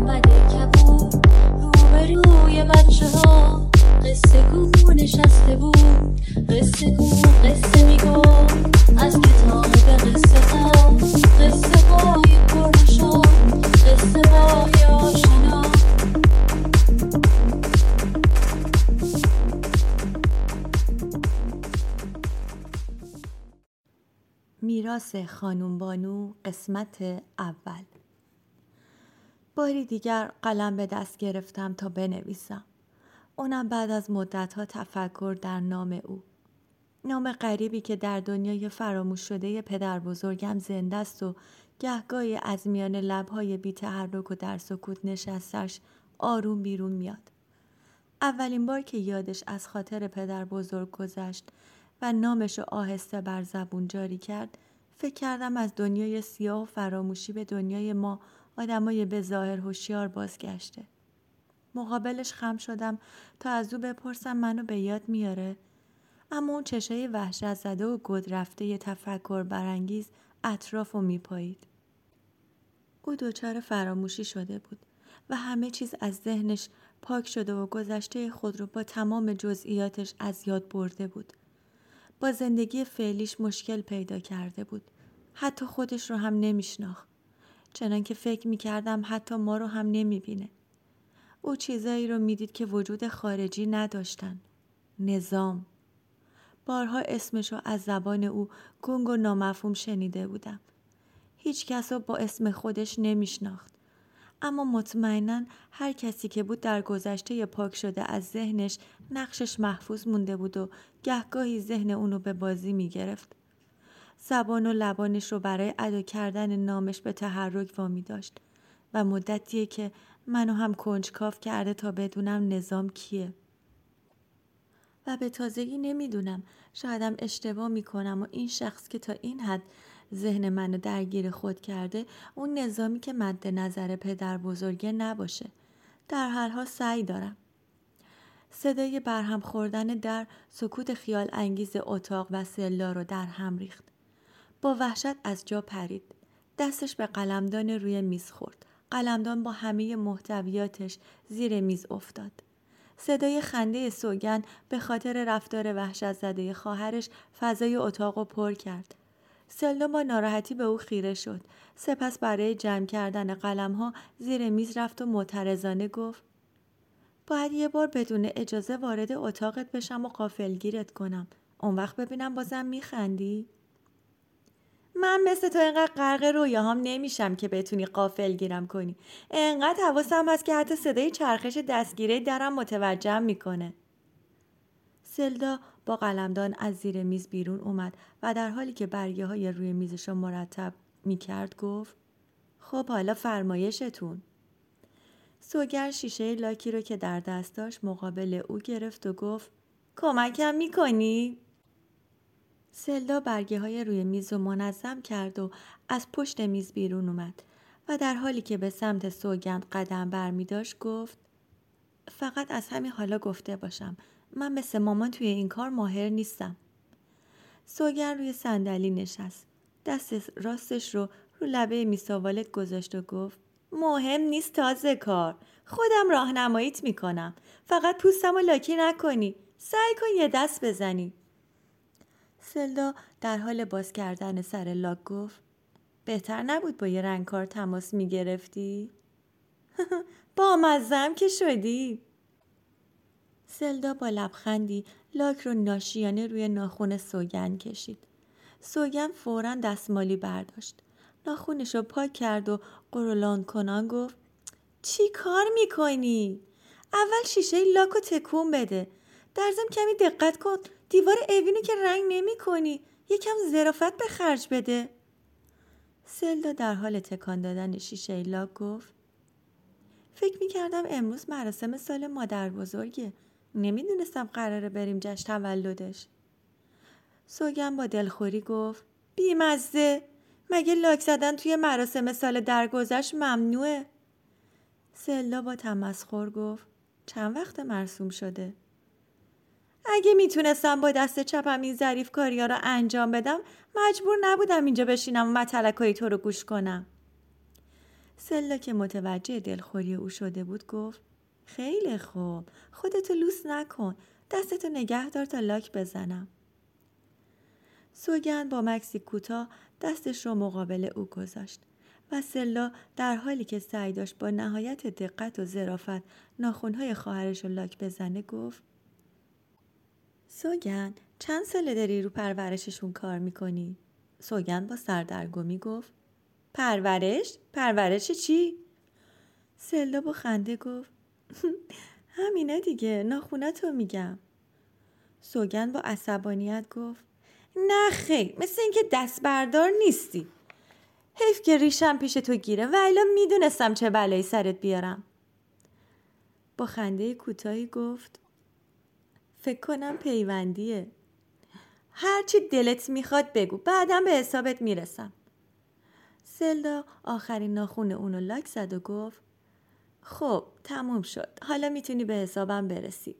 اومده کبود روبروی بچه ها، قصه گو نشسته بود، قصه گو قصه میگو از کتاب قصه ها، قصه های پرشا، قصه های آشنا. میراث خانم بانو قسمت اول. باری دیگر قلم به دست گرفتم تا بنویسم. اونم بعد از مدت‌ها تفکر در نام او. نام غریبی که در دنیای فراموش شده پدر بزرگم زنده است و گهگاهی از میان لب‌های بی تحرک و در سکوت نشستش آروم بیرون میاد. اولین بار که یادش از خاطر پدر بزرگ گذشت و نامشو آهسته بر زبون جاری کرد، فکر کردم از دنیای سیاه و فراموشی به دنیای ما آدمای به ظاهر هوشیار بازگشته. مقابلش خم شدم تا از او بپرسم منو به یاد میاره، اما اون چشای وحشت زده و گود رفته ی تفکر برانگیز اطرافو میپایید. او دچار فراموشی شده بود و همه چیز از ذهنش پاک شده و گذشته خود رو با تمام جزئیاتش از یاد برده بود. با زندگی فعلیش مشکل پیدا کرده بود. حتی خودش رو هم نمیشناخت. چنان که فکر میکردم حتی ما رو هم نمیبینه. او چیزایی رو میدید که وجود خارجی نداشتن. نظام. بارها اسمش رو از زبان او گنگ و نامفهوم شنیده بودم. هیچ کس رو با اسم خودش نمیشناخت. اما مطمئناً هر کسی که بود در گذشته پاک شده از ذهنش نقشش محفوظ مونده بود و گهگاهی ذهن اونو به بازی میگرفت. زبان و لبانش رو برای ادا کردن نامش به تحرک وامی داشت و مدتیه که منو هم کنجکاو کرده تا بدونم نظام کیه. و به تازگی نمیدونم، شایدم اشتباه میکنم و این شخص که تا این حد ذهن منو درگیر خود کرده اون نظامی که مد نظر پدر بزرگه نباشه. در هر حال سعی دارم. صدای برهم خوردن در سکوت خیال انگیز اتاق و سلا رو در هم ریخت. با وحشت از جا پرید. دستش به قلمدان روی میز خورد. قلمدان با همه محتویاتش زیر میز افتاد. صدای خنده سوگند به خاطر رفتار وحشت زده خواهرش فضای اتاق رو پر کرد. سلدا با ناراحتی به او خیره شد. سپس برای جمع کردن قلم‌ها زیر میز رفت و معترضانه گفت: باید یه بار بدون اجازه وارد اتاقت بشم و غافلگیرت کنم. اون وقت ببینم بازم میخندی؟ من مثل تو اینقدر غرق رویاهام نمیشم که بتونی غافلگیرم کنی. اینقدر حواسم هست که حتی صدای چرخش دستگیره درم متوجهم میکنه. سلدا با قلمدان از زیر میز بیرون اومد و در حالی که برگه های روی میزشو مرتب میکرد گفت: خب حالا فرمایشتون. سوگن شیشه لاکی رو که در دست داشت مقابل او گرفت و گفت: کمکم میکنی؟ سلدا برگه های روی میز رو منظم کرد و از پشت میز بیرون اومد و در حالی که به سمت سوگند قدم برمی داشت گفت: فقط از همین حالا گفته باشم من مثل مامان توی این کار ماهر نیستم. سوگند روی صندلی نشست. دست راستش رو لبه میساوالت گذاشت و گفت: مهم نیست تازه کار. خودم راهنماییت میکنم. فقط پوستم رو لاکی نکنی. سعی کن یه دست بزنی. سلدا در حال باز کردن سر لاک گفت: بهتر نبود با یه رنگکار تماس میگرفتی؟ با مزم که شدی. سلدا با لبخندی لاک رو ناشیانه روی ناخن سوگند کشید. سوگند فوراً دستمالی برداشت. ناخونش رو پاک کرد و قرولان کنان گفت: چی کار میکنی؟ اول شیشه لاک رو تکون بده. در ضمن کمی دقت کن. دیوار اوینو که رنگ نمی کنی. یکم ظرافت به خرج بده. سلدا در حال تکان دادن شیشه لاک گفت: فکر میکردم امروز مراسم سال مادر بزرگه. نمیدونستم قراره بریم جشن تولدش. سوگن با دلخوری گفت: بیمزه. مگه لاک زدن توی مراسم سال درگذشت ممنوعه؟ سلدا با تمسخر گفت: چند وقت مرسوم شده؟ اگه میتونستم با دست چپم این ظریف کاریا رو انجام بدم مجبور نبودم اینجا بشینم و متلکای تو رو گوش کنم. سلا که متوجه دلخوری او شده بود گفت خیلی خوب، خودتو لوس نکن، دستتو نگه دار تا لاک بزنم. سوگند با مکسی کوتاه دستش رو مقابل او گذاشت و سلا در حالی که سعی داشت با نهایت دقت و ظرافت ناخن‌های خواهرش رو لاک بزنه گفت سوگند چند ساله داری رو پرورششون کار میکنی؟ سوگند با سردرگمی گفت پرورش؟ پرورش چی؟ سلا با خنده گفت همینه دیگه، ناخونتو میگم. سوگند با عصبانیت گفت نه خیر، مثل اینکه دست بردار نیستی. حیف که ریشم پیش تو گیره و الا میدونستم چه بلایی سرت بیارم. با خنده کوتاهی گفت فکر کنم پیوندیه. هرچی دلت میخواد بگو، بعدم به حسابت میرسم. سلدا آخرین ناخون اونو لاک زد و گفت خب تموم شد، حالا میتونی به حسابم برسی.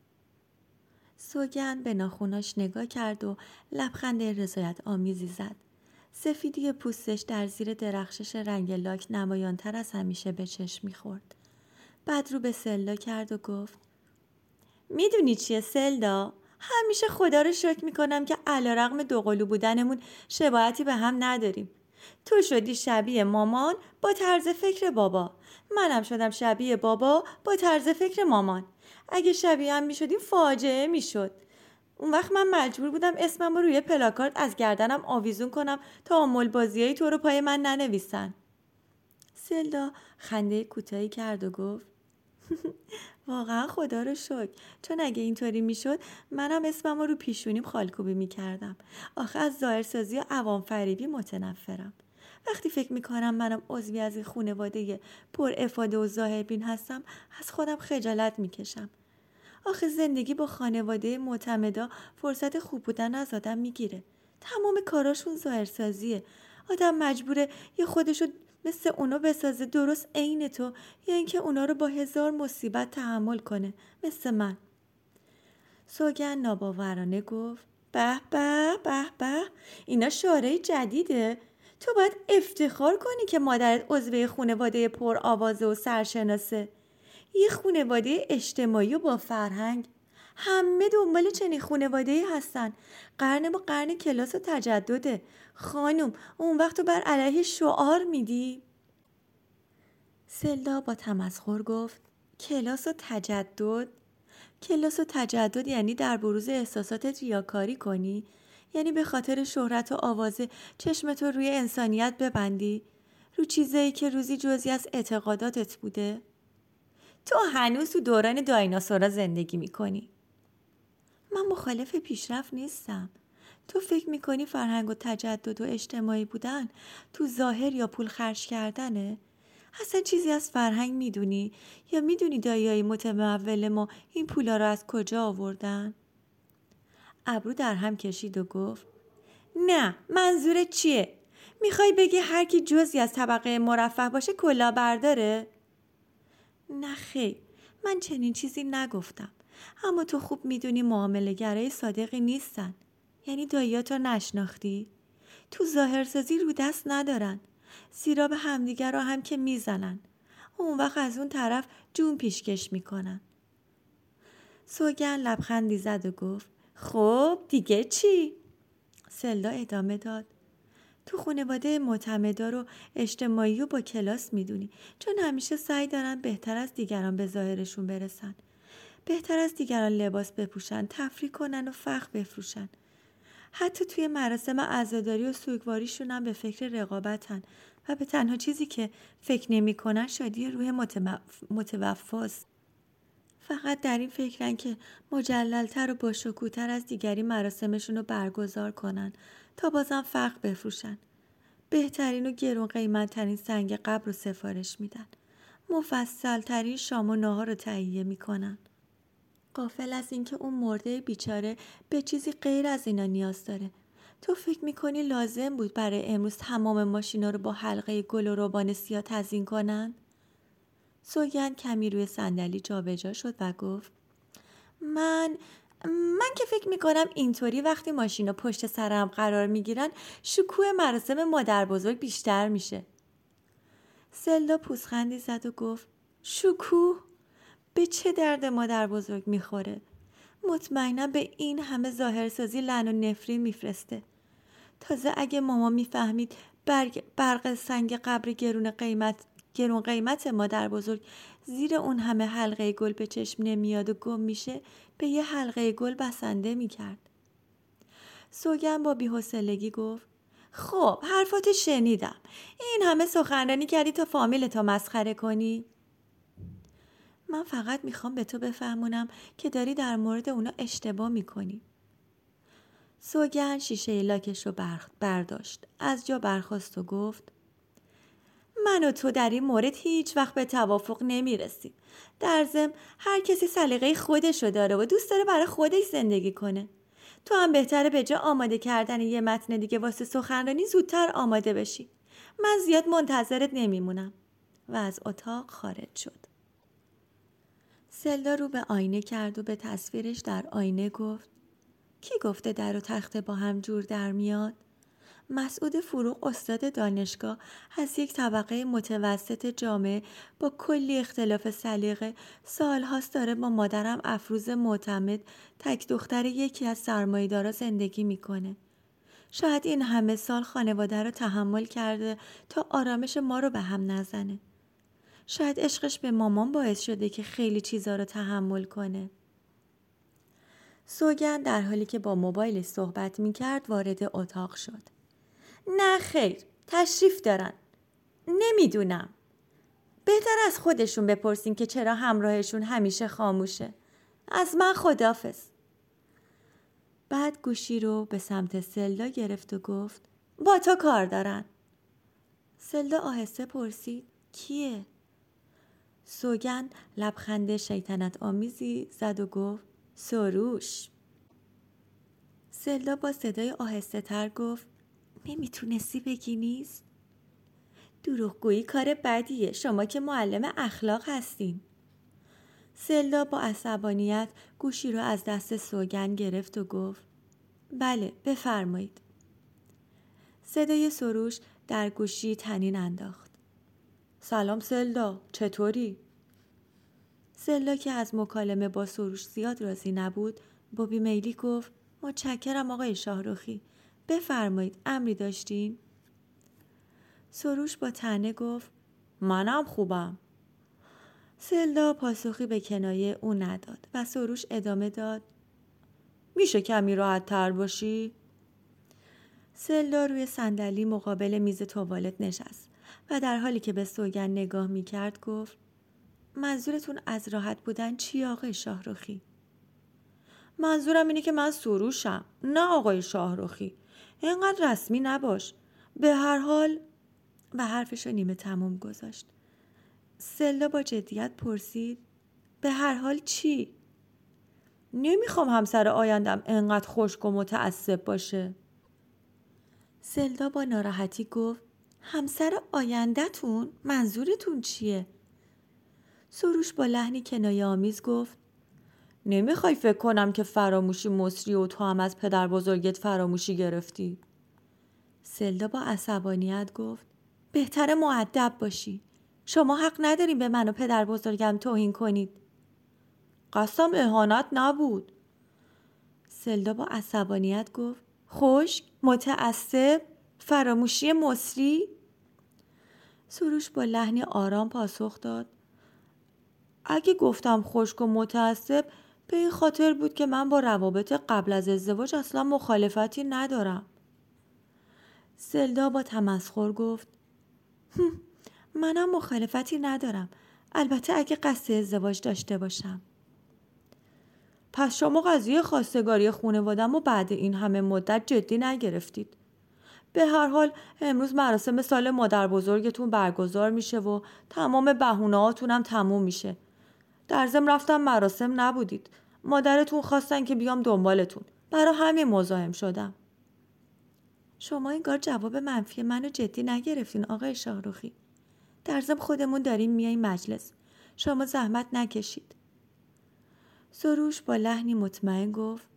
سوگند به ناخوناش نگاه کرد و لبخند رضایت آمیزی زد. سفیدی پوستش در زیر درخشش رنگ لاک نمایانتر از همیشه به چشم میخورد. بعد رو به سلدا کرد و گفت میدونی چیه سلدا؟ همیشه خدا رو شکر میکنم که علیرغم دوقلو بودنمون شباهتی به هم نداریم. تو شدی شبیه مامان با طرز فکر بابا، منم شدم شبیه بابا با طرز فکر مامان. اگه شبیه هم میشدیم فاجعه میشد. اون وقت من مجبور بودم اسمم رو روی پلاکارد از گردنم آویزون کنم تا آمل بازیایی تو رو پای من ننویسن. سلدا خنده کوتاهی کرد و گفت واقعا خدا رو شکر، چون اگه اینطوری میشد منم اسمم رو پیشونیم خالکوبی میکردم. آخه از ظاهرسازی و عوام فریبی متنفرم. وقتی فکر میکنم منم عضوی از این خانواده پر افاده و ظاهربین هستم از خودم خجالت میکشم. آخه زندگی با خانواده معتمدا فرصت خوب بودن از آدم میگیره. تمام کاراشون ظاهرسازیه. آدم مجبوره یه خودشو مثل اونا بسازه درست عین تو، یا اینکه اونا رو با 1000 مصیبت تحمل کنه مثل من. سوگند ناباورانه گفت به به به به، اینا شعاره جدیده. تو باید افتخار کنی که مادرت عضو خانواده پر آوازه و سرشناسه. یه خانواده اجتماعی و با فرهنگ. همه دنبال چنین خانواده‌ای هستن. قرن با قرن کلاس و تجدده. خانم اون وقت تو بر علیه شعار میدی؟ سلدا با تمسخر گفت کلاس و تجدد؟ کلاس و تجدد یعنی در بروز احساساتت ریاکاری کنی؟ یعنی به خاطر شهرت و آوازه چشمتو روی انسانیت ببندی؟ رو چیزایی که روزی جزئی از اعتقاداتت بوده؟ تو هنوز تو دوران دایناسورا زندگی میکنی. من مخالف پیشرفت نیستم. تو فکر میکنی فرهنگ و تجدد و اجتماعی بودن تو ظاهر یا پول خرج کردنه؟ اصلا چیزی از فرهنگ میدونی؟ یا میدونی داییای متمول ما این پولا رو از کجا آوردن؟ ابرو در هم کشید و گفت نه، منظورت چیه؟ میخوای بگی هر کی جزئی از طبقه مرفه باشه کلاهبرداره؟ نه خیر، من چنین چیزی نگفتم. اما تو خوب میدونی معامله گرای صادقی نیستن. یعنی داییاتو نشناختی؟ تو ظاهرسازی رو دست ندارن. زیرا به همدیگر رو هم که میزنن. اون وقت از اون طرف جون پیشکش میکنن. سوگند لبخندی زد و گفت خب دیگه چی؟ سلدا ادامه داد تو خانواده معتمدا رو اجتماعی و با کلاس میدونی، چون همیشه سعی دارن بهتر از دیگران به ظاهرشون برسن، بهتر از دیگران لباس بپوشن، تفریح کنن و فخر بفروشن. حتی توی مراسم عزاداری و سوگواریشون هم به فکر رقابتن و به تنها چیزی که فکر نمی‌کنن شادی روح متوفاست. فقط در این فکرن که مجلل‌تر و با شکوه‌تر از دیگری مراسمشون رو برگزار کنن تا بازم فخر بفروشن. بهترین و گرون قیمت‌ترین سنگ قبر رو سفارش میدن. مفصل‌ترین شام و ناهار رو تهیه میکنن. غافل از اینکه اون مرده بیچاره به چیزی غیر از اینا نیاز داره. تو فکر میکنی لازم بود برای امروز تمام ماشینا رو با حلقه گل و روبان سیاه تزیین کنن؟ سوگند کمی روی صندلی جابجا شد و گفت من که فکر میکنم اینطوری وقتی ماشینا پشت سرم قرار میگیرن شکوه مراسم مادر بزرگ بیشتر میشه. سلدا پوزخندی زد و گفت شکوه به چه درد مادر بزرگ میخوره؟ مطمئنم به این همه ظاهرسازی لعن و نفرین میفرسته. تازه اگه ماما میفهمید برق سنگ قبر گرون قیمت مادر بزرگ زیر اون همه حلقه گل به چشم نمیاد و گم میشه، به یه حلقه گل بسنده میکرد. سوگن با بی‌حوصلگی گفت خب حرفاتو شنیدم. این همه سخنرانی کردی تا فامیلتو مسخره کنی؟ من فقط میخوام به تو بفهمونم که داری در مورد اونا اشتباه میکنی. سوگن شیشه لاکش رو برداشت، از جا برخاست و گفت من و تو در این مورد هیچ وقت به توافق نمیرسیم. در ضمن هر کسی سلیقه خودشو داره و دوست داره برای خودش زندگی کنه. تو هم بهتره به جا آماده کردن یه متن دیگه واسه سخنرانی زودتر آماده بشی. من زیاد منتظرت نمیمونم. و از اتاق خارج شد. سلدا رو به آینه کرد و به تصویرش در آینه گفت کی گفته در و تخته با هم جور در میاد؟ مسعود فروغ استاد دانشگاه از یک طبقه متوسط جامعه با کلی اختلاف سلیقه سالهاست داره با مادرم افروز معتمد تک دختر یکی از سرمایه‌دارا زندگی میکنه. شاید این همه سال خانواده رو تحمل کرده تا آرامش ما رو به هم نزنه. شاید عشقش به مامان باعث شده که خیلی چیزا رو تحمل کنه. سوگن در حالی که با موبایل صحبت میکرد وارد اتاق شد. نه خیر، تشریف دارن. نمیدونم. بهتر از خودشون بپرسین که چرا همراهشون همیشه خاموشه. از من خداحافظ. بعد گوشی رو به سمت سلدا گرفت و گفت با تو کار دارن. سلدا آهسته پرسید کیه؟ سوگن لبخند شیطنت آمیزی زد و گفت سروش. سلدا با صدای آهسته تر گفت نمیتونستی بگی نیست؟ دروغگویی کار بدیه، شما که معلم اخلاق هستین. سلدا با عصبانیت گوشی رو از دست سوگن گرفت و گفت بله بفرمایید. صدای سروش در گوشی طنین انداخت. سلام سلدا، چطوری؟ سلدا که از مکالمه با سروش زیاد راضی نبود با بیمیلی گفت متشکرم آقای شاهرخی، بفرمایید امری داشتین؟ سروش با طعنه گفت منم خوبم. سلدا پاسخی به کنایه او نداد و سروش ادامه داد میشه کمی راحت تر باشی؟ سلدا روی صندلی مقابل میز توالت نشست و در حالی که به سوگن نگاه میکرد گفت منظورتون از راحت بودن چی آقای شاهرخی؟ منظورم اینه که من سروشم، نه آقای شاهرخی. اینقدر رسمی نباش. به هر حال و حرفش رو نیمه تموم گذاشت. سلدا با جدیت پرسید به هر حال چی؟ نمیخوام همسر آیندم اینقدر خشک و متعصب باشه. سلدا با ناراحتی گفت همسر آینده‌تون منظورتون چیه؟ سروش با لحنی کنایه آمیز گفت نمیخوای فکر کنم که فراموشی مصری و تو هم از پدر بزرگت فراموشی گرفتی؟ سلدا با عصبانیت گفت بهتره مؤدب باشی. شما حق ندارین به من و پدر بزرگم توهین کنید. قصدم اهانت نبود. سلدا با عصبانیت گفت خشک، متعصب، فراموشی مصری؟ سروش با لحنی آرام پاسخ داد اگه گفتم خشک و متعصب به این خاطر بود که من با روابط قبل از ازدواج اصلا مخالفتی ندارم. سلدا با تمسخر گفت منم مخالفتی ندارم، البته اگه قصد ازدواج داشته باشم. پس شما قضیه خواستگاری خانواده‌ام و بعد این همه مدت جدی نگرفتید. به هر حال امروز مراسم سال مادر بزرگتون برگزار میشه و تمام بهونه‌هاتون هم تموم میشه. در ضمن رفتم مراسم نبودید. مادرتون خواستن که بیام دنبالتون. برای همین مزاحم شدم. شما انگار جواب منفی منو جدی نگرفتین آقای شاهرخی. در ضمن خودمون داریم میاییم مجلس. شما زحمت نکشید. سروش با لحنی مطمئن گفت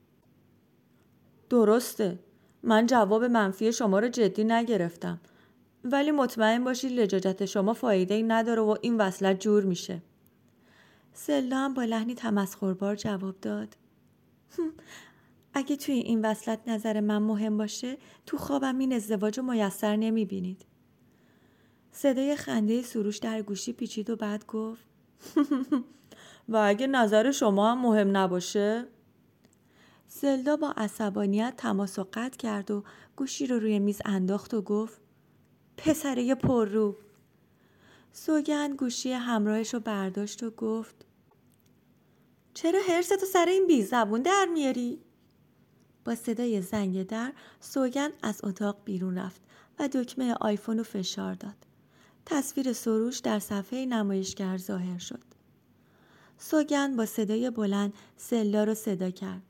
درسته. من جواب منفی شما رو جدی نگرفتم. ولی مطمئن باشید لجاجت شما فایده‌ای نداره و این وصلت جور میشه. سلدا هم با لحنی تمسخربار جواب داد: اگه توی این وصلت نظر من مهم باشه، تو خوابم این ازدواج رو میسر نمیبینید. صدای خنده سروش در گوشی پیچید و بعد گفت: و اگه نظر شما هم مهم نباشه؟ سلدا با عصبانیت تماس رو قطع کرد و گوشی رو روی میز انداخت و گفت: پسره پررو. سوگند گوشی همراهش رو برداشت و گفت: چرا حرصتو سر این بی زبون در میاری؟ با صدای زنگ در سوگند از اتاق بیرون رفت و دکمه آیفون رو فشار داد. تصویر سروش در صفحه نمایشگر ظاهر شد. سوگند با صدای بلند سلدا رو صدا کرد: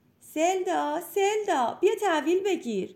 سلدا بیا تحویل بگیر.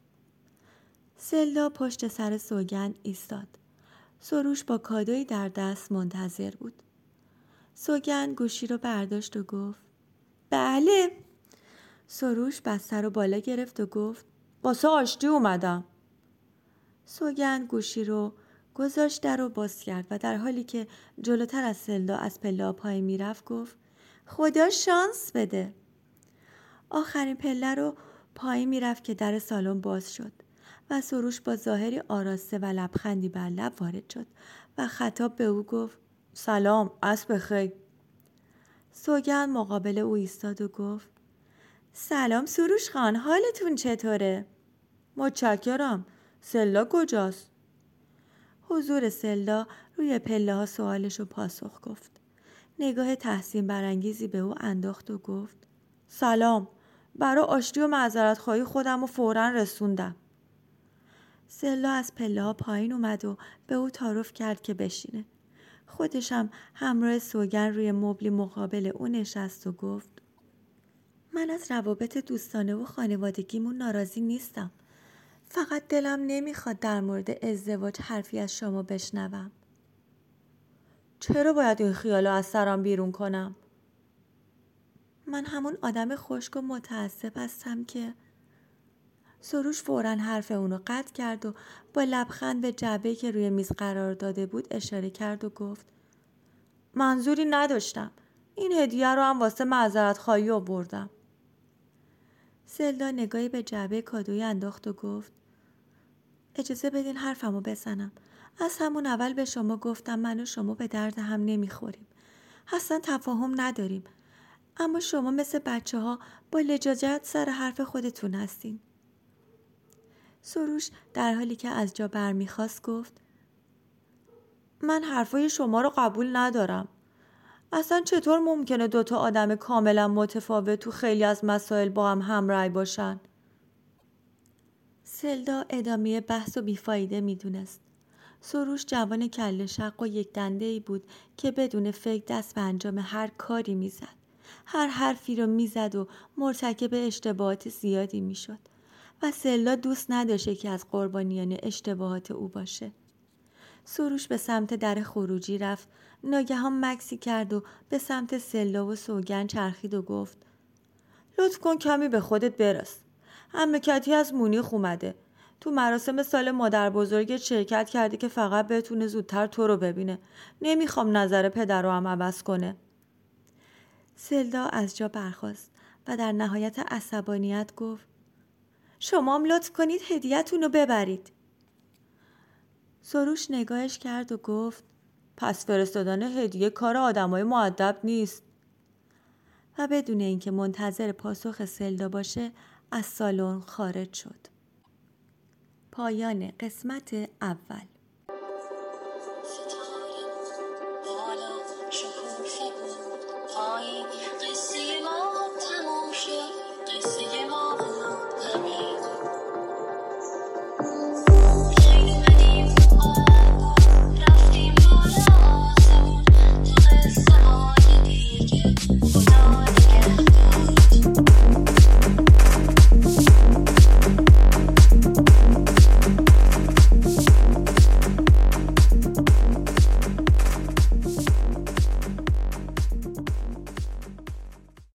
سلدا پشت سر سوگند ایستاد. سروش با کادویی در دست منتظر بود. سوگند گوشی رو برداشت و گفت: بله. سروش بسته رو بالا گرفت و گفت: واسه آشتی اومدم. سوگند گوشی رو گذاشت، در رو باز کرد و در حالی که جلوتر از سلدا از پله پای میرفت گفت: خدا شانس بده. آخرین پله رو پای میرفت که در سالن باز شد و سروش با ظاهری آراسته و لبخندی بر لب وارد شد و خطاب به او گفت: سلام، عصر بخیر. سوگند مقابل او ایستاد و گفت: سلام سروش خان، حالتون چطوره؟ متشکرم. سلدا کجاست؟ حضور سلدا روی پله ها سوالش رو پاسخ گفت. نگاه تحسین برانگیزی به او انداخت و گفت: سلام، برای آشتی و معذرت خواهی خودم رو فوراً رسوندم. سلدا از پله ها پایین اومد و به او تعارف کرد که بشینه. خودش هم همراه سوگند روی مبلی مقابل او نشست و گفت: من از روابط دوستانه و خانوادگیمون ناراضی نیستم. فقط دلم نمیخواد در مورد ازدواج حرفی از شما بشنوم. چرا باید این خیالو از سرم بیرون کنم؟ من همون آدم خشک و متعصب هستم که... سروش فوراً حرف اونو قطع کرد و با لبخند به جعبه‌ای که روی میز قرار داده بود اشاره کرد و گفت: منظوری نداشتم. این هدیه رو هم واسه معذرت خواهی آوردم. سلدا نگاهی به جعبه کادویی انداخت و گفت: اجازه بدین حرفمو بزنم. از همون اول به شما گفتم من و شما به درد هم نمیخوریم. اصلا تفاهم نداریم. اما شما مثل بچه‌ها با لجاجت سر حرف خودتون هستین. سروش در حالی که از جا برمیخواست گفت: من حرفای شما رو قبول ندارم. اصلا چطور ممکنه دوتا آدم کاملا متفاوت تو خیلی از مسائل با هم همرأی باشن؟ سلدا ادامه بحث و بیفایده میدونست. سروش جوان کله شق و یک دنده‌ای بود که بدون فکر دست به انجام هر کاری میزد. هر حرفی رو میزد و مرتکب اشتباهات زیادی میشد و سلدا دوست نداشت که از قربانیان اشتباهات او باشه. سروش به سمت در خروجی رفت، ناگهان مکسی کرد و به سمت سلدا و سوگند چرخید و گفت: لطف کن کمی به خودت برس. مملکتی از مونیخ اومده. تو مراسم سال مادر بزرگت شرکت کرده که فقط بتونه زودتر تو رو ببینه. نمیخوام نظر پدر رو هم عوض کنه. سلدا از جا برخاست و در نهایت عصبانیت گفت: شما هم لطف کنید هدیه‌تون رو ببرید. سروش نگاهش کرد و گفت: پس فرستادن هدیه کار آدمای مؤدب نیست. و بدون اینکه منتظر پاسخ سلدا باشه از سالن خارج شد. پایان قسمت اول.